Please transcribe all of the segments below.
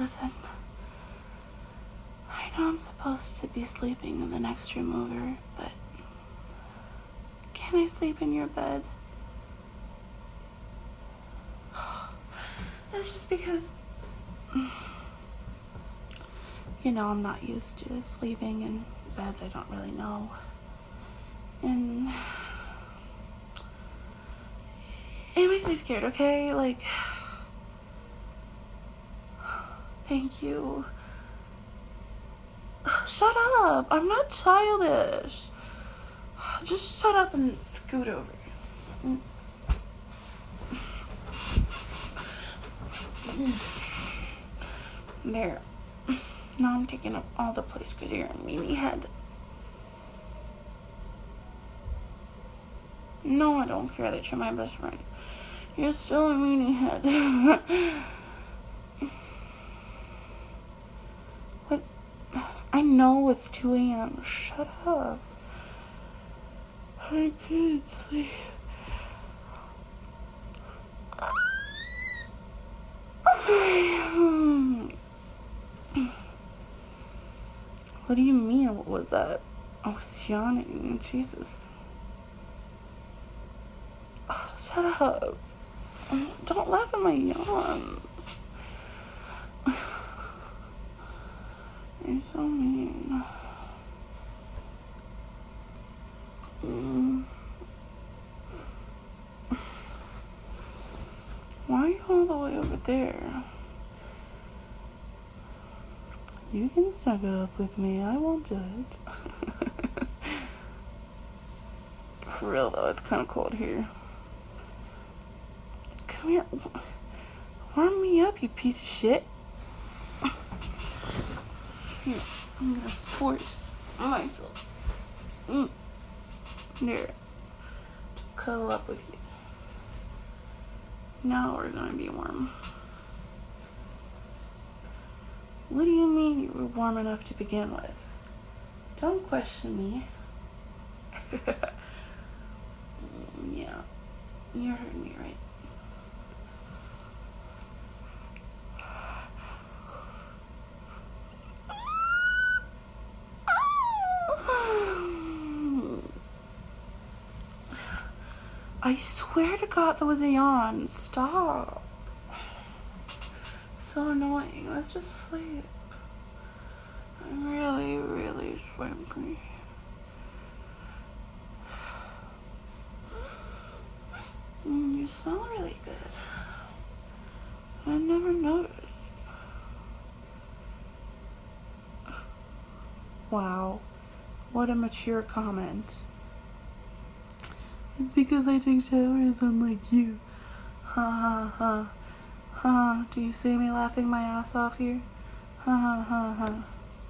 Listen, I know I'm supposed to be sleeping in the next room over, but can I sleep in your bed? That's just because, you know, I'm not used to sleeping in beds I don't really know. And it makes me scared, okay? Like, thank you. Shut up. I'm not childish. Just shut up and scoot over. There. Now I'm taking up all the place because you're a meanie head. No, I don't care that you're my best friend. You're still a meanie head. What? I know it's 2 a.m. Shut up. I can't sleep. What do you mean? What was that? I was yawning. Jesus. Shut up. Don't laugh at my yawns. You're so mean. Why are you all the way over there? You can snuggle up with me. I won't judge. For real though, it's kind of cold here. Come here. Warm me up, you piece of shit. Here, I'm gonna force myself. There. Cuddle up with you. Now we're gonna be warm. What do you mean you were warm enough to begin with? Don't question me. Yeah, you heard me right. I swear to God that was a yawn. Stop. So annoying. Let's just sleep. I'm really, really sleepy. You smell really good. I never noticed. Wow. What a mature comment. It's because I take showers unlike you. Ha ha ha. Ha, do you see me laughing my ass off here? Ha ha ha ha.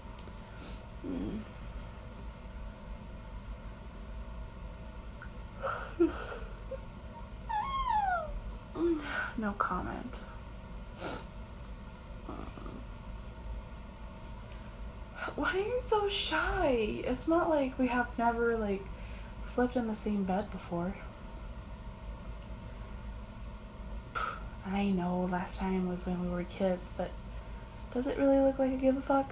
No comment. Why are you so shy? It's not like we have never, like, slept in the same bed before. I know last time was when we were kids, but does it really look like I give a fuck?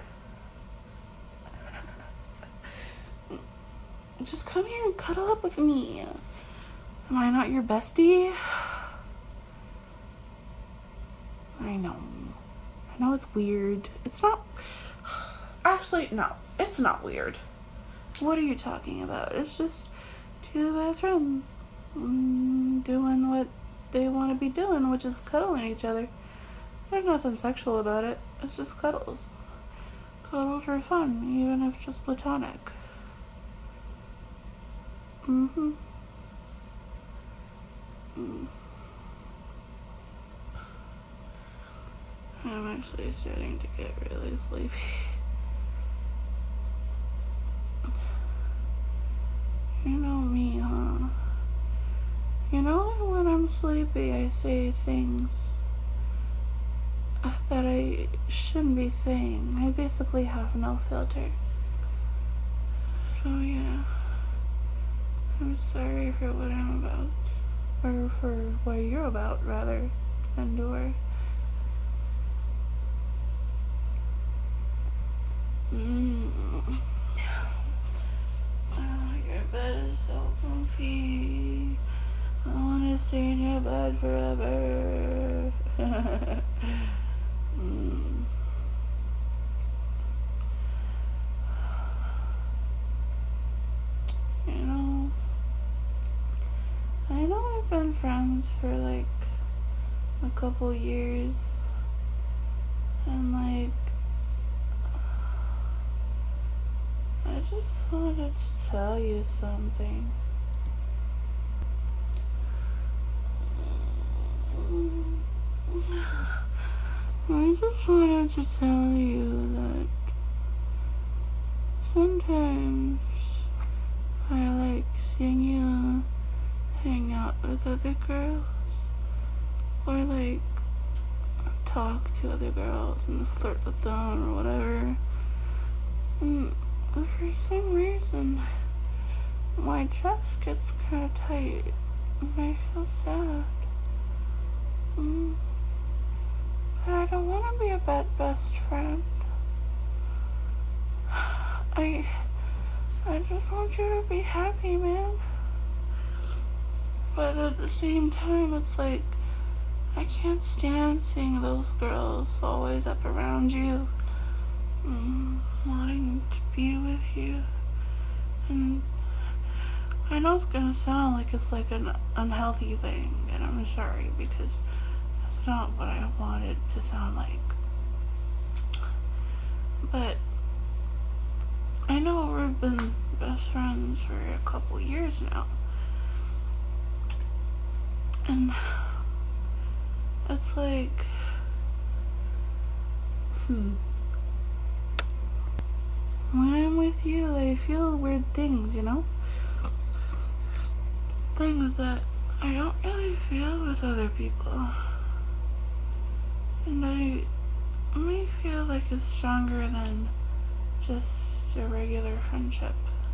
Just come here and cuddle up with me. Am I not your bestie? I know. I know it's weird. It's not... Actually, no. It's not weird. What are you talking about? It's just two best friends doing what they want to be doing, which is cuddling each other. There's nothing sexual about it. It's just cuddles. Cuddles are fun, even if it's just platonic. I'm actually starting to get really sleepy. You know me, huh? You know, when I'm sleepy, I say things that I shouldn't be saying. I basically have no filter. So yeah, I'm sorry for what I'm about. Or for what you're about, rather, Endor. bad forever. You know, I know we've been friends for like a couple years, and like, I just wanted to tell you something. I just wanted to tell you that sometimes I like seeing you hang out with other girls, or like talk to other girls and flirt with them or whatever. And for some reason, my chest gets kind of tight and I feel sad. But I don't want to be a bad best friend. I just want you to be happy, man. But at the same time, it's like, I can't stand seeing those girls always up around you, wanting to be with you. And I know it's gonna sound like it's like an unhealthy thing, and I'm sorry, because that's not what I wanted to sound like. But I know we've been best friends for a couple years now, and it's like, when I'm with you, I feel weird things, you know? Things that I don't really feel with other people. And I may feel like it's stronger than just a regular friendship.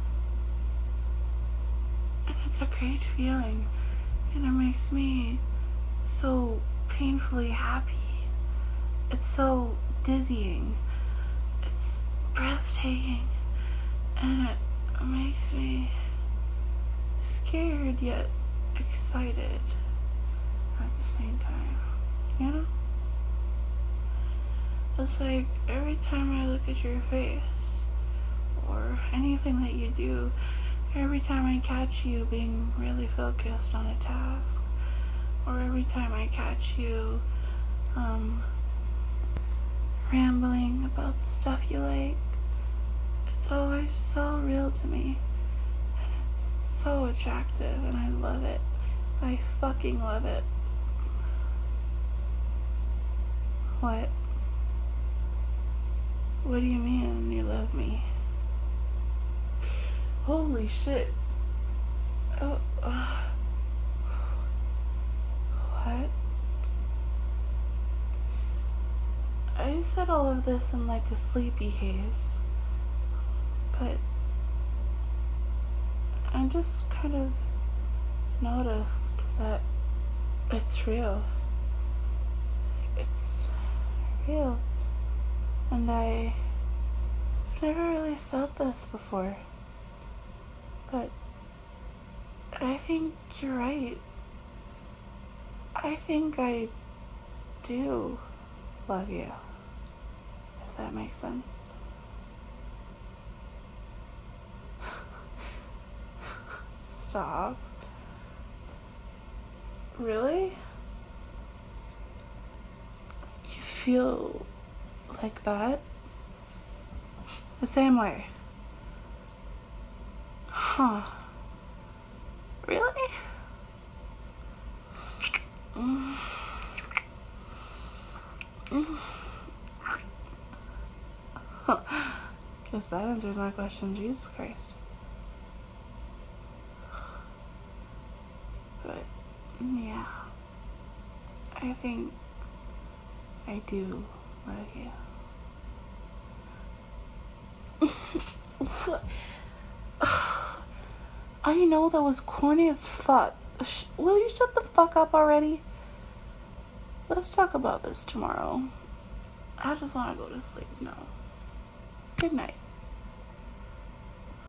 And it's a great feeling. And it makes me so painfully happy. It's so dizzying. It's breathtaking. And it makes me scared yet excited at the same time. You know? It's like every time I look at your face, or anything that you do, every time I catch you being really focused on a task, or every time I catch you rambling about the stuff you like, it's always so real to me, and it's so attractive, and I love it. I fucking love it. What? What do you mean you love me? Holy shit. Oh, what? I said all of this in like a sleepy haze, but I just kind of noticed that it's real. It's real. And I've never really felt this before. But I think you're right. I think I do love you, if that makes sense. Stop. Really? You feel like that? The same way? Huh. Really? Guess that answers my question. Jesus Christ. But yeah, I think I do love you. I know that was corny as fuck. Will you shut the fuck up already? Let's talk about this tomorrow. I just want to go to sleep now. Good night.